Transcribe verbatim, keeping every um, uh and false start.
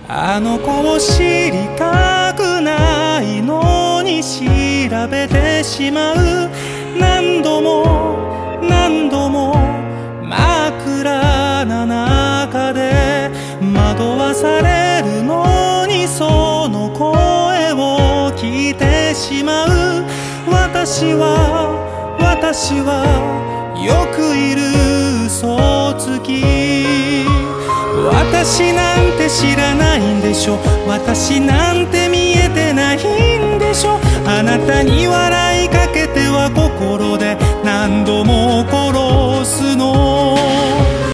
あの子を知りたくないのに調べてしまう。何度も何度も真っ暗な中で惑わされるのに、その声を聞いてしまう。私は私はよくいる嘘つき。私なんて知らないんでしょ、私なんて見えてないんでしょ。あなたに笑い